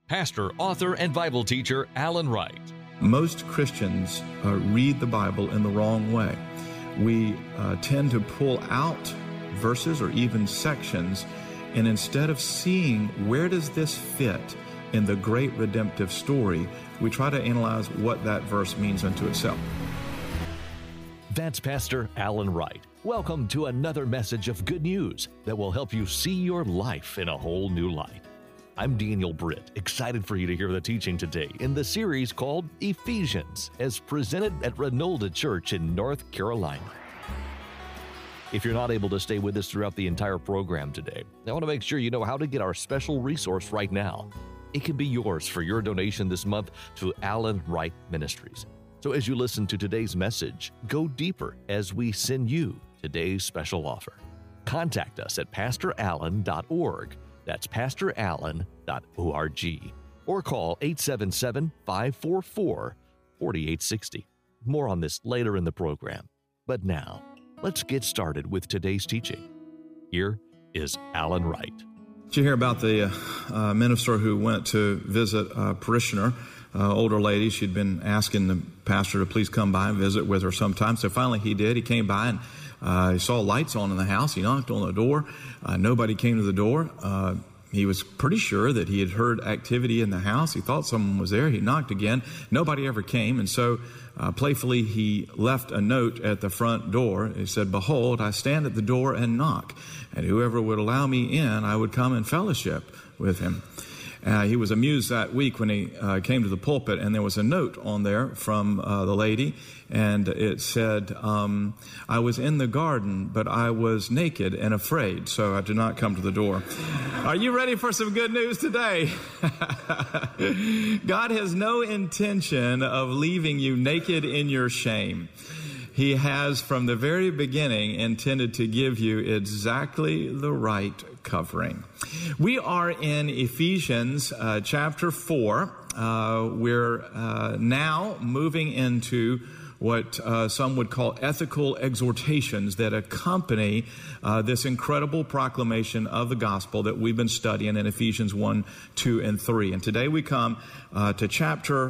pastor, author, and Bible teacher Alan Wright. Most Christians read the Bible in the wrong way. We tend to pull out verses or even sections, and instead of seeing where does this fit in the great redemptive story, we try to analyze what that verse means unto itself. That's Pastor Alan Wright. Welcome to another message of good news that will help you see your life in a whole new light. I'm Daniel Britt, excited for you to hear the teaching today in the series called Ephesians, as presented at Renolda Church in North Carolina. If you're not able to stay with us throughout the entire program today, I want to make sure you know how to get our special resource right now. It can be yours for your donation this month to Alan Wright Ministries. So as you listen to today's message, go deeper as we send you today's special offer. Contact us at pastorallen.org. That's pastorallen.org. Or call 877-544-4860. More on this later in the program. But now, let's get started with today's teaching. Here is Alan Wright. Did you hear about the minister who went to visit a parishioner, older lady? She'd been asking the pastor to please come by and visit with her sometime. So finally he did. He came by and he saw lights on in the house. He knocked on the door. Nobody came to the door. He was pretty sure that he had heard activity in the house. He thought someone was there. He knocked again. Nobody ever came. And so playfully he left a note at the front door. He said, "Behold, I stand at the door and knock, and whoever would allow me in, I would come and fellowship with him." He was amused that week when he came to the pulpit, and there was a note on there from the lady, and it said, "I was in the garden, but I was naked and afraid, so I did not come to the door." Are you ready for some good news today? God has no intention of leaving you naked in your shame. He has, from the very beginning, intended to give you exactly the right covering. We are in Ephesians chapter 4. We're now moving into what some would call ethical exhortations that accompany this incredible proclamation of the gospel that we've been studying in Ephesians 1, 2, and 3. And today we come to chapter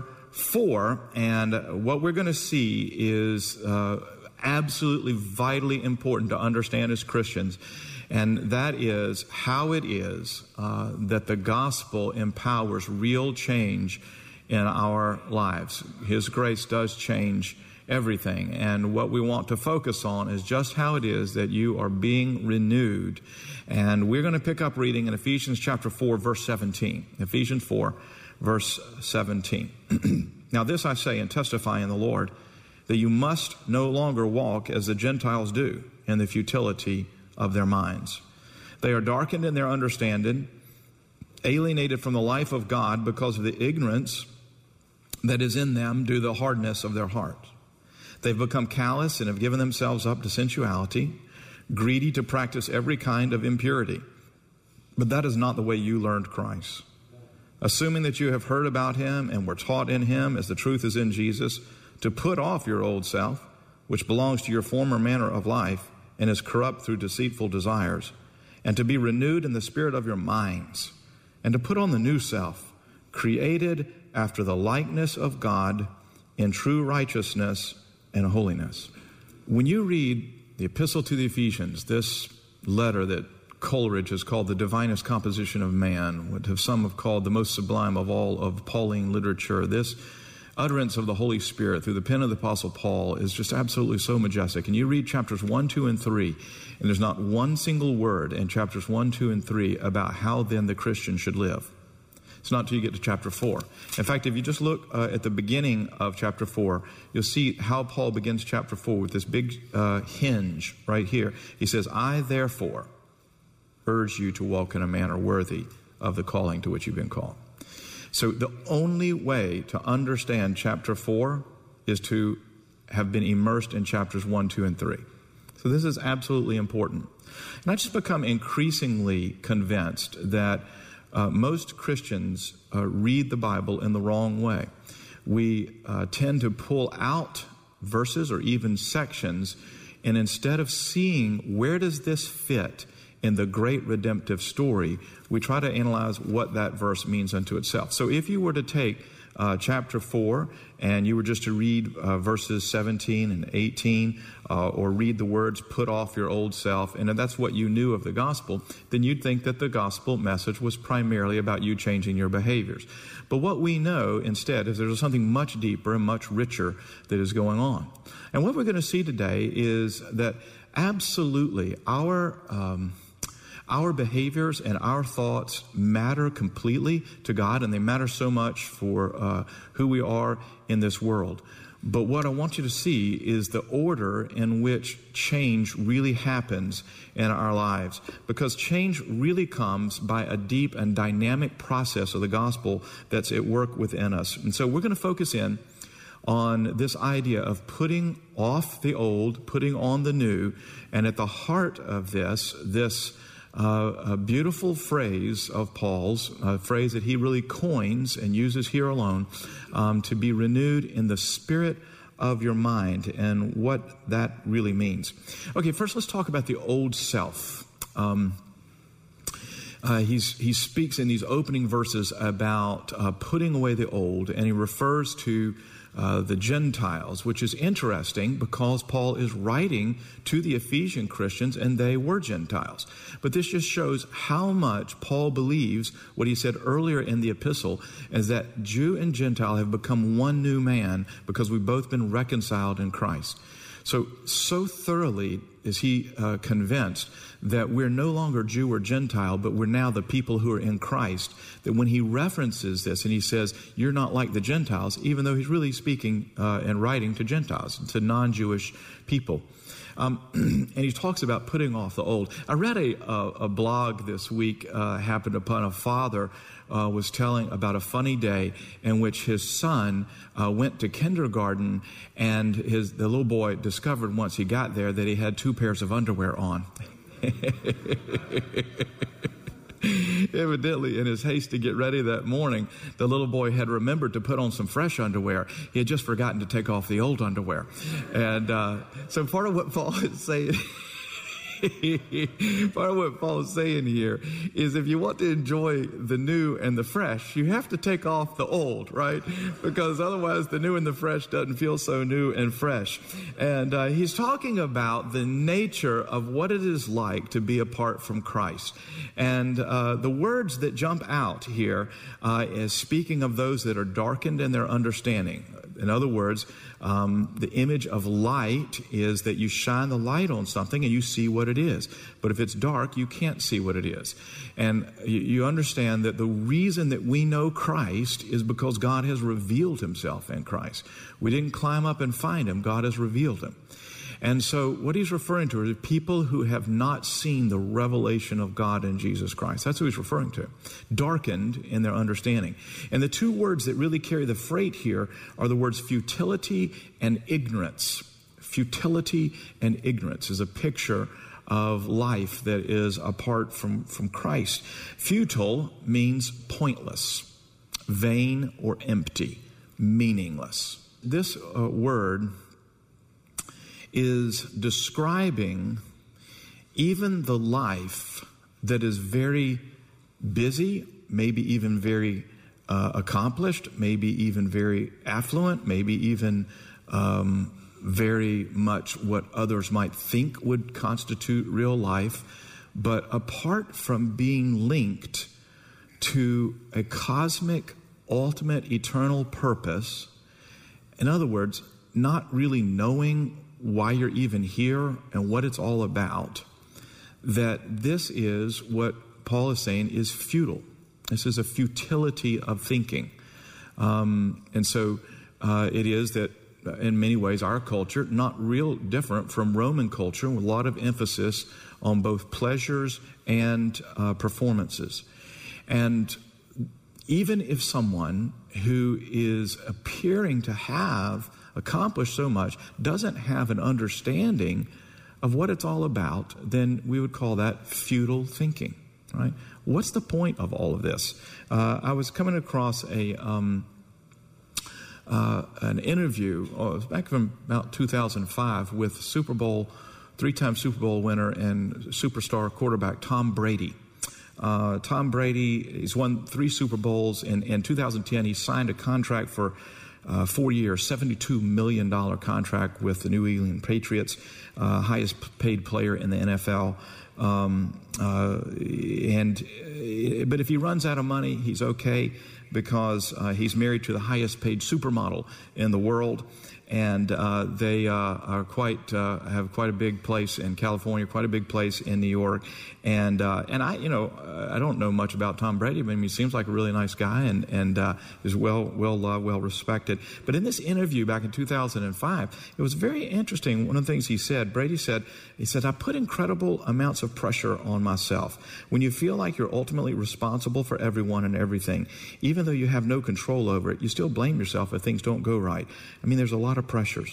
4, and what we're going to see is absolutely vitally important to understand as Christians, and that is how it is that the gospel empowers real change in our lives. His grace does change everything, and what we want to focus on is just how it is that you are being renewed. And we're going to pick up reading in Ephesians chapter 4, verse 17. Ephesians 4, verse 17. "Now this I say and testify in the Lord, that you must no longer walk as the Gentiles do in the futility of their minds. They are darkened in their understanding, alienated from the life of God because of the ignorance that is in them due to the hardness of their heart. They've become callous and have given themselves up to sensuality, greedy to practice every kind of impurity. But that is not the way you learned Christ. Assuming that you have heard about him and were taught in him as the truth is in Jesus, to put off your old self, which belongs to your former manner of life and is corrupt through deceitful desires, and to be renewed in the spirit of your minds, and to put on the new self, created after the likeness of God in true righteousness and holiness." When you read the Epistle to the Ephesians, this letter that Coleridge has called the divinest composition of man, what some have called the most sublime of all of Pauline literature, this utterance of the Holy Spirit through the pen of the Apostle Paul is just absolutely so majestic. And you read chapters 1, 2, and 3, and there's not one single word in chapters 1, 2, and 3 about how then the Christian should live. It's not until you get to chapter 4. In fact, if you just look at the beginning of chapter 4, you'll see how Paul begins chapter 4 with this big hinge right here. He says, "I therefore urge you to walk in a manner worthy of the calling to which you've been called." So the only way to understand chapter 4 is to have been immersed in chapters 1, 2, and 3. So this is absolutely important. And I just become increasingly convinced that most Christians read the Bible in the wrong way. We tend to pull out verses or even sections, and instead of seeing where does this fit in the great redemptive story, we try to analyze what that verse means unto itself. So if you were to take chapter 4 and you were just to read verses 17 and 18 or read the words, put off your old self, and if that's what you knew of the gospel, then you'd think that the gospel message was primarily about you changing your behaviors. But what we know instead is there's something much deeper and much richer that is going on. And what we're going to see today is that absolutely our behaviors and our thoughts matter completely to God, and they matter so much for who we are in this world. But what I want you to see is the order in which change really happens in our lives, because change really comes by a deep and dynamic process of the gospel that's at work within us. And so we're going to focus in on this idea of putting off the old, putting on the new, and at the heart of this a beautiful phrase of Paul's, a phrase that he really coins and uses here alone, to be renewed in the spirit of your mind, and what that really means. Okay, first let's talk about the old self. He speaks in these opening verses about putting away the old, and he refers to the Gentiles, which is interesting because Paul is writing to the Ephesian Christians and they were Gentiles. But this just shows how much Paul believes what he said earlier in the epistle, is that Jew and Gentile have become one new man because we've both been reconciled in Christ. So thoroughly is he convinced that we're no longer Jew or Gentile, but we're now the people who are in Christ, that when he references this and he says, you're not like the Gentiles, even though he's really speaking and writing to Gentiles, to non-Jewish people. And he talks about putting off the old. I read a blog this week, happened upon a father was telling about a funny day in which his son went to kindergarten, and the little boy discovered once he got there that he had 2 pairs of underwear on. Evidently, in his haste to get ready that morning, the little boy had remembered to put on some fresh underwear. He had just forgotten to take off the old underwear. And so part of what Paul is saying... Part of what Paul is saying here is if you want to enjoy the new and the fresh, you have to take off the old, right? Because otherwise the new and the fresh doesn't feel so new and fresh. And he's talking about the nature of what it is like to be apart from Christ. And the words that jump out here is speaking of those that are darkened in their understanding. In other words, the image of light is that you shine the light on something and you see what it is. But if it's dark, you can't see what it is. And you understand that the reason that we know Christ is because God has revealed himself in Christ. We didn't climb up and find him. God has revealed him. And so what he's referring to are people who have not seen the revelation of God in Jesus Christ. That's who he's referring to. Darkened in their understanding. And the 2 words that really carry the freight here are the words futility and ignorance. Futility and ignorance is a picture of life that is apart from Christ. Futile means pointless, vain or empty, meaningless. This word is describing even the life that is very busy, maybe even very accomplished, maybe even very affluent, maybe even very much what others might think would constitute real life, but apart from being linked to a cosmic, ultimate, eternal purpose. In other words, not really knowing why you're even here and what it's all about, that this is what Paul is saying is futile. This is a futility of thinking. And so it is that in many ways our culture, not real different from Roman culture, with a lot of emphasis on both pleasures and performances. And even if someone who is appearing to have accomplished so much doesn't have an understanding of what it's all about, then we would call that futile thinking, right? What's the point of all of this? I was coming across an interview back from about 2005 with Super Bowl three-time Super Bowl winner and superstar quarterback Tom Brady. Tom Brady, he's won 3 Super Bowls. In 2010, he signed a contract for 4 years, $72 million contract with the New England Patriots, highest paid player in the NFL. But if he runs out of money, he's okay, because he's married to the highest paid supermodel in the world. And they have quite a big place in California, quite a big place in New York. And I don't know much about Tom Brady, but he seems like a really nice guy and is well loved, well respected. But in this interview back in 2005, it was very interesting. One of the things he said, Brady said, I put incredible amounts of pressure on myself. When you feel like you're ultimately responsible for everyone and everything, even though you have no control over it, you still blame yourself if things don't go right. I mean, there's a lot of pressures.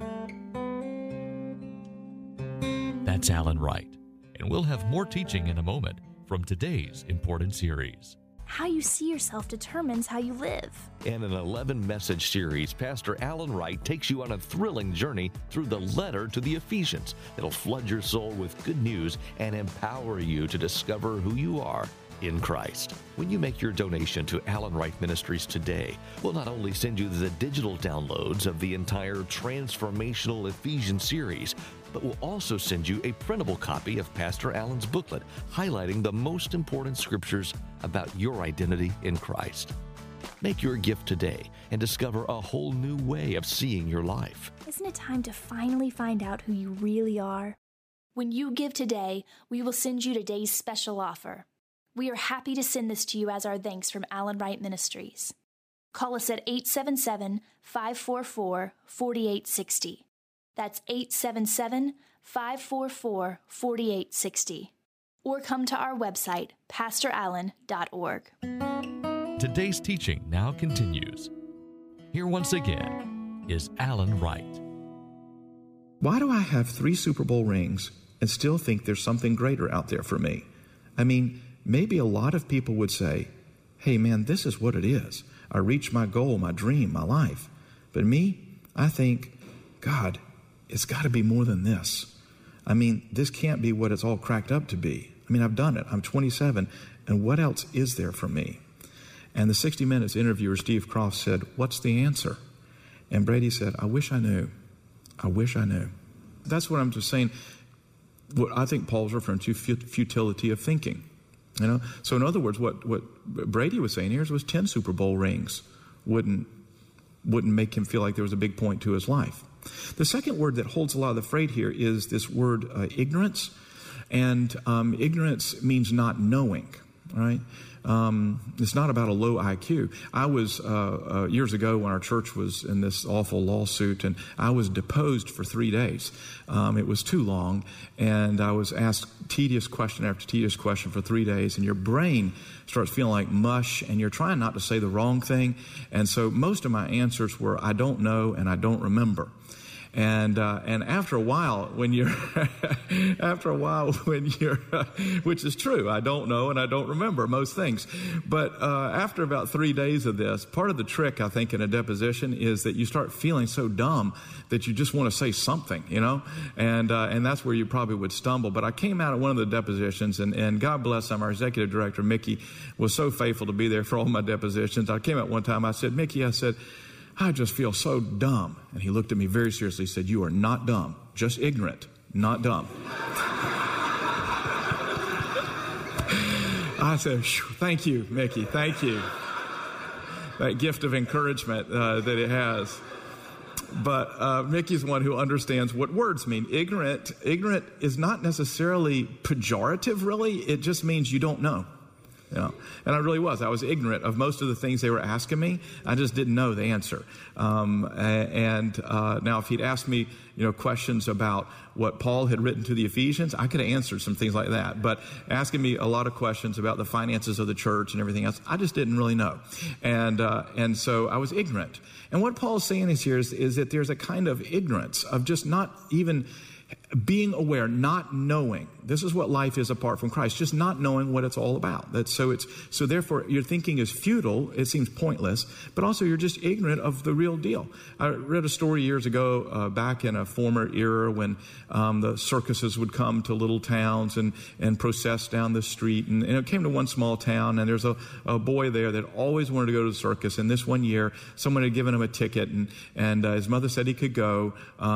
That's Alan Wright. And we'll have more teaching in a moment from today's important series. How you see yourself determines how you live. In an 11-message series, Pastor Alan Wright takes you on a thrilling journey through the letter to the Ephesians. It'll flood your soul with good news and empower you to discover who you are in Christ. When you make your donation to Alan Wright Ministries today, we'll not only send you the digital downloads of the entire transformational Ephesians series, but we'll also send you a printable copy of Pastor Alan's booklet highlighting the most important scriptures about your identity in Christ. Make your gift today and discover a whole new way of seeing your life. Isn't it time to finally find out who you really are? When you give today, we will send you today's special offer. We are happy to send this to you as our thanks from Alan Wright Ministries. Call us at 877-544-4860. That's 877-544-4860. Or come to our website, pastorallen.org. Today's teaching now continues. Here once again is Alan Wright. Why do I have 3 Super Bowl rings and still think there's something greater out there for me? I mean, maybe a lot of people would say, hey man, this is what it is. I reached my goal, my dream, my life. But me, I think, God, it's got to be more than this. I mean, this can't be what it's all cracked up to be. I mean, I've done it. I'm 27, and what else is there for me? And the 60 Minutes interviewer, Steve Croft, said, what's the answer? And Brady said, I wish I knew. I wish I knew. That's what I'm just saying. What I think Paul's referring to, futility of thinking. You know, so in other words, what Brady was saying here was 10 Super Bowl rings wouldn't make him feel like there was a big point to his life. The second word that holds a lot of the freight here is this word ignorance, and ignorance means not knowing. Right? It's not about a low IQ. I was, years ago when our church was in this awful lawsuit, and I was deposed for 3 days. It was too long, and I was asked tedious question after tedious question for 3 days, and your brain starts feeling like mush, and you're trying not to say the wrong thing. And so most of my answers were, I don't know and I don't remember. And after a while, when you're, which is true, I don't know and I don't remember most things. But after about 3 days of this, part of the trick, I think, in a deposition is that you start feeling so dumb that you just want to say something, you know, and that's where you probably would stumble. But I came out at one of the depositions, and God bless him, our executive director, Mickey, was so faithful to be there for all my depositions. I came out one time, I said, Mickey, I said, I just feel so dumb. And he looked at me very seriously and said, you are not dumb, just ignorant, not dumb. I said, thank you, Mickey, thank you. That gift of encouragement that it has. But Mickey's one who understands what words mean. Ignorant is not necessarily pejorative, really. It just means you don't know. You know, and I really was. I was ignorant of most of the things they were asking me. I just didn't know the answer. Now, if he'd asked me, questions about what Paul had written to the Ephesians, I could have answered some things like that. But asking me a lot of questions about the finances of the church and everything else, I just didn't really know. And so I was ignorant. And what Paul's saying is here is that there's a kind of ignorance of just not even being aware, not knowing. This is what life is apart from Christ, just not knowing what it's all about. So therefore your thinking is futile, it seems pointless, but also you're just ignorant of the real deal. I read a story years ago, back in a former era when the circuses would come to little towns and process down the street. And it came to one small town, and there's a boy there that always wanted to go to the circus. And this one year, someone had given him a ticket, and his mother said he could go.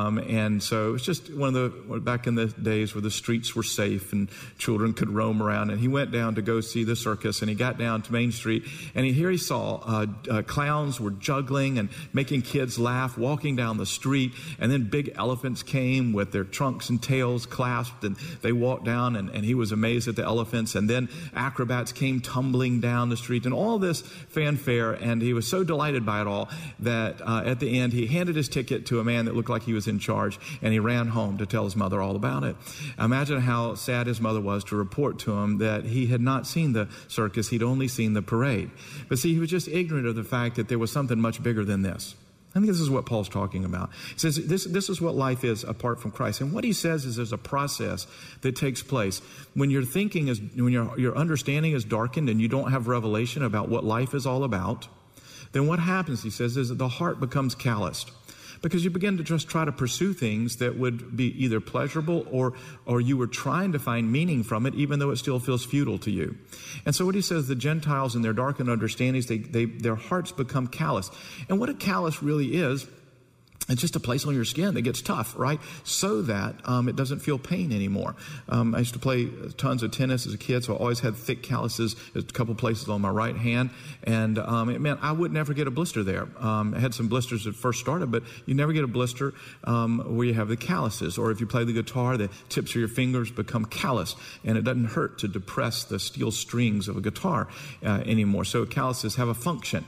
And so it was just one of the, back in the days where the streets were safe and children could roam around. And he went down to go see the circus, and he got down to Main Street, and here he saw clowns were juggling and making kids laugh, walking down the street. And then big elephants came with their trunks and tails clasped, and they walked down, and he was amazed at the elephants. And then acrobats came tumbling down the street, and all this fanfare, and he was so delighted by it all that at the end he handed his ticket to a man that looked like he was in charge, and he ran home to tell his mother all about it. Imagine how sad his mother was to report to him that he had not seen the circus, he'd only seen the parade. But see, he was just ignorant of the fact that there was something much bigger than this. I think this is what Paul's talking about. He says this is what life is apart from Christ. And what he says is there's a process that takes place. When your thinking is, when your understanding is darkened and you don't have revelation about what life is all about, then what happens, he says, is that the heart becomes calloused. Because you begin to just try to pursue things that would be either pleasurable or you were trying to find meaning from it, even though it still feels futile to you. And so what he says, the Gentiles in their darkened understandings, their hearts become callous. And what a callous really is, it's just a place on your skin that gets tough, right? So that it doesn't feel pain anymore. I used to play tons of tennis as a kid, so I always had thick calluses at a couple places on my right hand. And it meant I would never get a blister there. I had some blisters at first started, but you never get a blister where you have the calluses. Or if you play the guitar, the tips of your fingers become callous, and it doesn't hurt to depress the steel strings of a guitar anymore. So calluses have a function.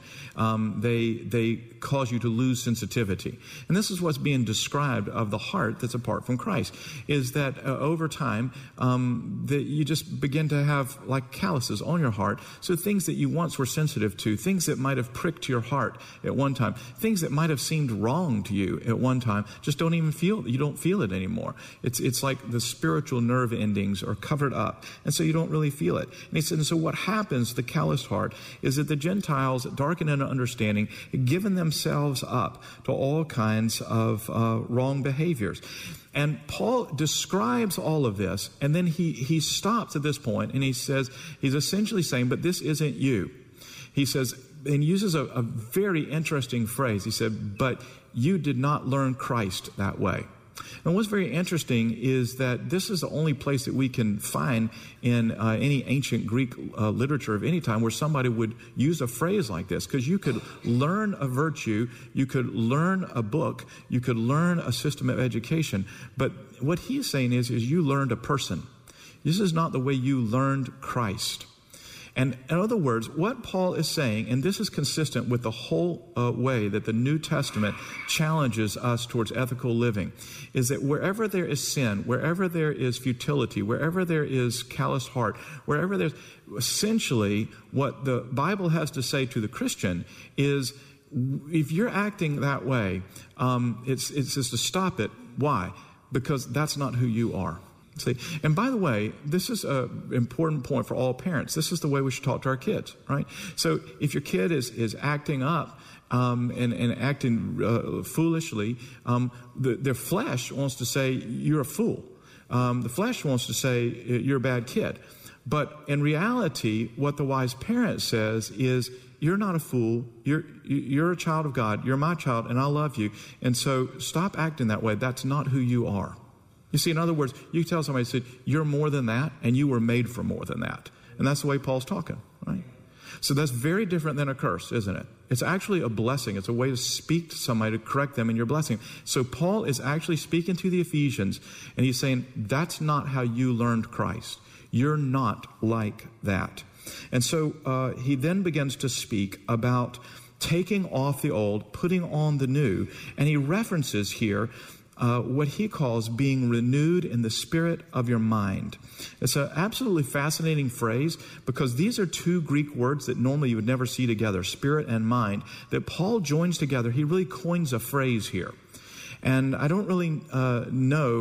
They cause you to lose sensitivity. And this is what's being described of the heart that's apart from Christ, is that over time, that you just begin to have like calluses on your heart. So things that you once were sensitive to, things that might have pricked your heart at one time, things that might have seemed wrong to you at one time, just don't even you don't feel it anymore. It's like the spiritual nerve endings are covered up, and so you don't really feel it. And he said, and so what happens, the calloused heart, is that the Gentiles, darkened in understanding, have given themselves up to all kinds of wrong behaviors. And Paul describes all of this, and then he stops at this point, and he says, he's essentially saying, but this isn't you. He says, and uses a very interesting phrase. He said, but you did not learn Christ that way. And what's very interesting is that this is the only place that we can find in any ancient Greek literature of any time where somebody would use a phrase like this. Because you could learn a virtue, you could learn a book, you could learn a system of education. But what he's saying is you learned a person. This is not the way you learned Christ. And in other words, what Paul is saying, and this is consistent with the whole way that the New Testament challenges us towards ethical living, is that wherever there is sin, wherever there is futility, wherever there is callous heart, wherever there's essentially what the Bible has to say to the Christian is, if you're acting that way, it's just to stop it. Why? Because that's not who you are. See, and by the way, this is an important point for all parents. This is the way we should talk to our kids, right? So if your kid is acting up and acting foolishly, their flesh wants to say, you're a fool. The flesh wants to say, you're a bad kid. But in reality, what the wise parent says is, you're not a fool. You're a child of God. You're my child, and I love you. And so stop acting that way. That's not who you are. You see, in other words, you tell somebody, say, you're more than that, and you were made for more than that. And that's the way Paul's talking, right? So that's very different than a curse, isn't it? It's actually a blessing. It's a way to speak to somebody, to correct them in your blessing. So Paul is actually speaking to the Ephesians, and he's saying, that's not how you learned Christ. You're not like that. And so he then begins to speak about taking off the old, putting on the new, and he references here what he calls being renewed in the spirit of your mind. It's an absolutely fascinating phrase because these are two Greek words that normally you would never see together, spirit and mind, that Paul joins together. He really coins a phrase here. And I don't really know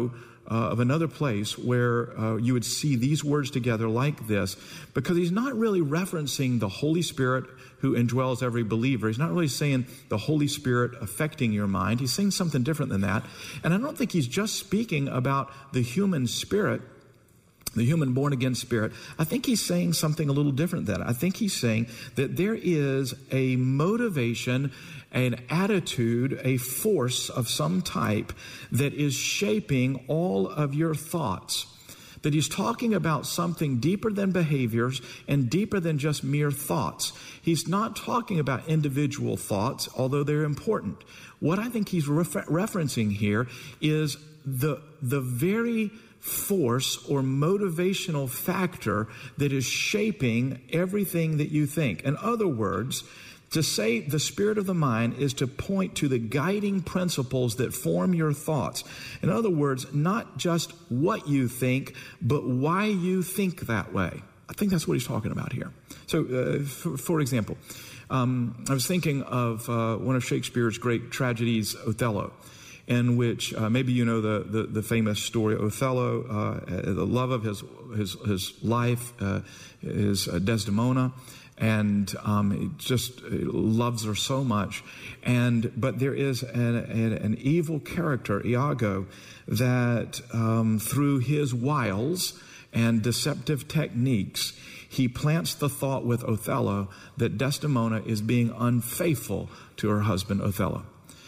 of another place where you would see these words together like this, because he's not really referencing the Holy Spirit who indwells every believer. He's not really saying the Holy Spirit affecting your mind. He's saying something different than that. And I don't think he's just speaking about the human spirit, the human born-again spirit. I think he's saying something a little different than that. I think he's saying that there is a motivation, an attitude, a force of some type that is shaping all of your thoughts. That he's talking about something deeper than behaviors and deeper than just mere thoughts. He's not talking about individual thoughts, although they're important. What I think he's referencing here is the very force or motivational factor that is shaping everything that you think. In other words, to say the spirit of the mind is to point to the guiding principles that form your thoughts. In other words, not just what you think, but why you think that way. I think that's what he's talking about here. So, for example, I was thinking of one of Shakespeare's great tragedies, Othello, in which maybe you know the famous story. Othello, the love of his life is Desdemona, and he just loves her so much. But there is an evil character, Iago, that through his wiles and deceptive techniques, he plants the thought with Othello that Desdemona is being unfaithful to her husband Othello.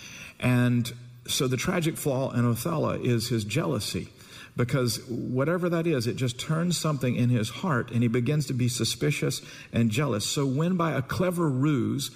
And so the tragic flaw in Othello is his jealousy, because whatever that is, it just turns something in his heart and he begins to be suspicious and jealous. So when by a clever ruse,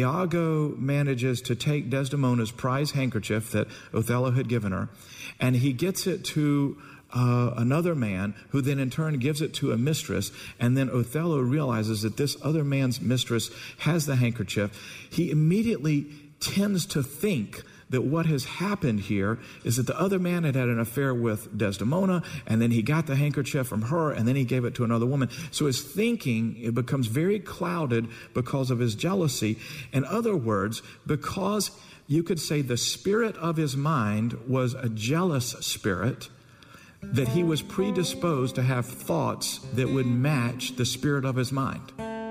Iago manages to take Desdemona's prize handkerchief that Othello had given her, and he gets it to another man, who then in turn gives it to a mistress, and then Othello realizes that this other man's mistress has the handkerchief. He immediately tends to think that what has happened here is that the other man had an affair with Desdemona, and then he got the handkerchief from her, and then he gave it to another woman. So his thinking, it becomes very clouded because of his jealousy. In other words, because you could say the spirit of his mind was a jealous spirit, that he was predisposed to have thoughts that would match the spirit of his mind.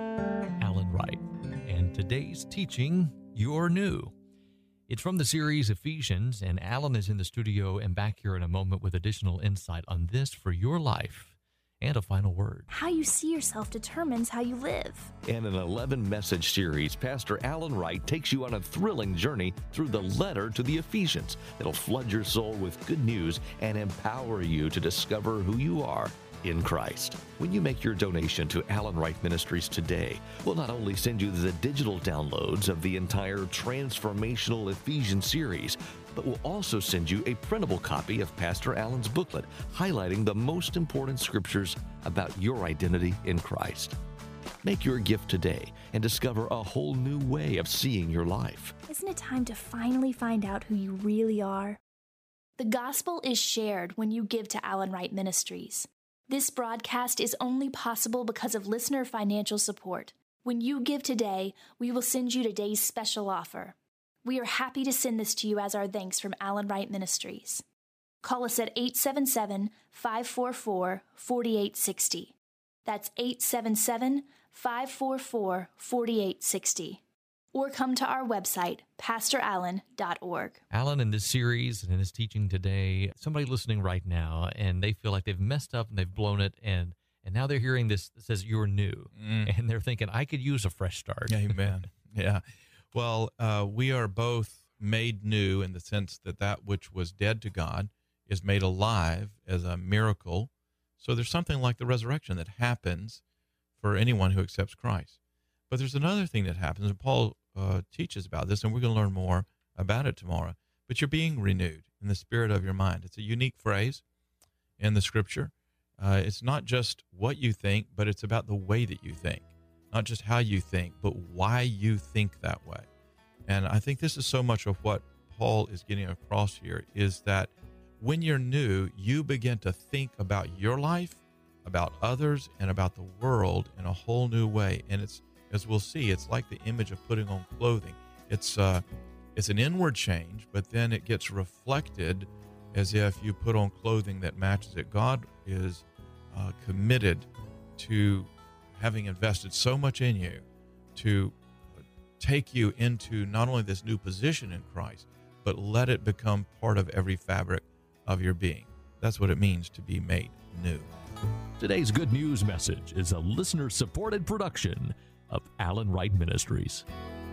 Alan Wright, and today's teaching, You're New. It's from the series Ephesians, and Alan is in the studio and back here in a moment with additional insight on this for your life and a final word. How you see yourself determines how you live. In an 11-message series, Pastor Alan Wright takes you on a thrilling journey through the letter to the Ephesians that'll flood your soul with good news and empower you to discover who you are in Christ. When you make your donation to Alan Wright Ministries today, we'll not only send you the digital downloads of the entire transformational Ephesians series, but we'll also send you a printable copy of Pastor Alan's booklet highlighting the most important scriptures about your identity in Christ. Make your gift today and discover a whole new way of seeing your life. Isn't it time to finally find out who you really are? The gospel is shared when you give to Alan Wright Ministries. This broadcast is only possible because of listener financial support. When you give today, we will send you today's special offer. We are happy to send this to you as our thanks from Alan Wright Ministries. Call us at 877-544-4860. That's 877-544-4860. Or come to our website, pastorallen.org. Alan, in this series and in his teaching today, somebody listening right now, and they feel like they've messed up and they've blown it, and now they're hearing this that says, You're new. And they're thinking, I could use a fresh start. Amen. Yeah. Well, we are both made new in the sense that that which was dead to God is made alive as a miracle. So there's something like the resurrection that happens for anyone who accepts Christ. But there's another thing that happens, and Paul teaches about this, and we're going to learn more about it tomorrow. But you're being renewed in the spirit of your mind. It's a unique phrase in the Scripture. It's not just what you think, but it's about the way that you think. Not just how you think, but why you think that way. And I think this is so much of what Paul is getting across here, is that when you're new, you begin to think about your life, about others, and about the world in a whole new way. And it's, as we'll see, it's like the image of putting on clothing. It's an inward change, but then it gets reflected as if you put on clothing that matches it. God is committed to having invested so much in you to take you into not only this new position in Christ, but let it become part of every fabric of your being. That's what it means to be made new. Today's Good News message is a listener-supported production of Alan Wright Ministries.